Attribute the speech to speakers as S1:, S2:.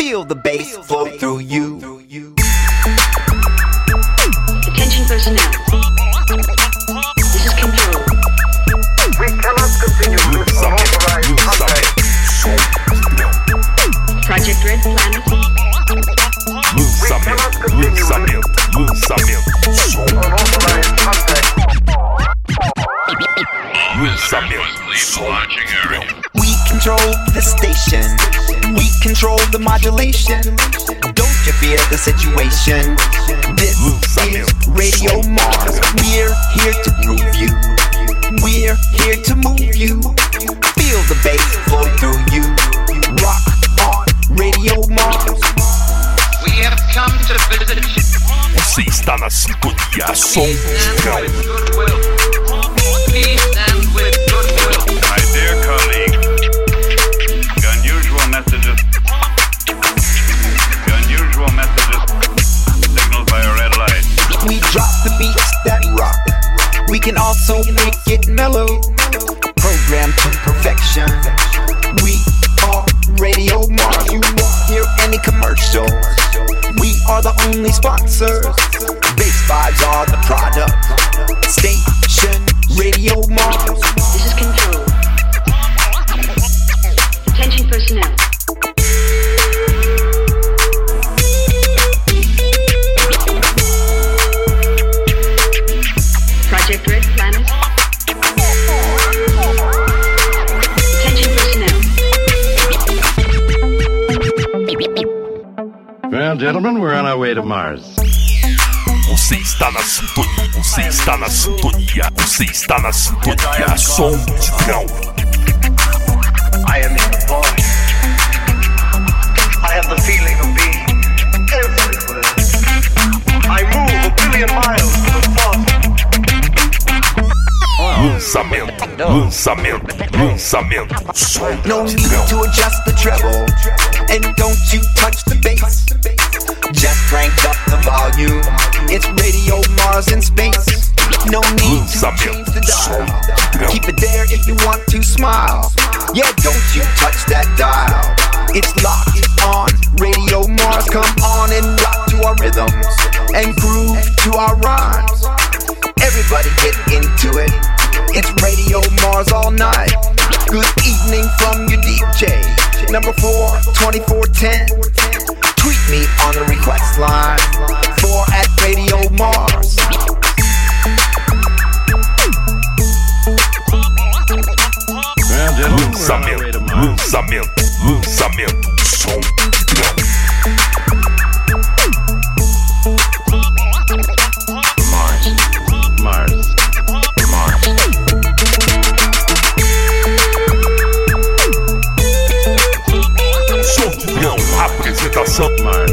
S1: Feel the bass flow through you.
S2: Attention personnel. This is control.
S3: We cannot continue with unauthorized contact.
S2: Project Red Planet.
S4: Lançamento.
S3: Unauthorized contact.
S1: We control the station. We control the modulation. Don't you fear the situation? This is Radio Mars. We're here to groove you. We're here to move you. Feel the bass flow through you. Rock on Radio Mars.
S5: We have come to visit you.
S4: Você está na sintonia Som Musical.
S5: Peace and with goodwill.
S6: My dear colleague, the unusual messages signaled by a red light.
S1: We drop the beats that rock. We can also make it mellow. Programmed to perfection. We are Radio Mars. You won't hear any commercials. We are the only sponsors. Bass vibes are the product. Station Radio Mars.
S2: This is control. Attention personnel. Project Red Planet. Attention personnel.
S7: Well, gentlemen, we're on our way to Mars.
S4: Você está na sintonia. Você está na sintonia. Você está na sintonia Som Musical.
S3: I am in the void. I have the feeling of being everywhere. I move a billion miles to the thought.
S4: Lançamento. Som
S1: No need
S4: Musical.
S1: to adjust the treble. And don't you touch the bass. Just crank up the volume. It's Radio Mars in space. No need to change the dial. Keep it there if you want to smile. Yeah, don't you touch that dial. It's locked on Radio Mars. Come on and rock to our rhythms and groove to our rhymes. Everybody get into it. It's Radio Mars all night. Good evening from your DJ. Number 4, 2410. Tweet me on the request line. 4@Radio Mars.
S7: Well, gentlemen, we're on our way to Mars.
S4: Lançamento. Som Musical.
S7: Mars.
S4: Som Musical. Apresentação.
S7: Mars.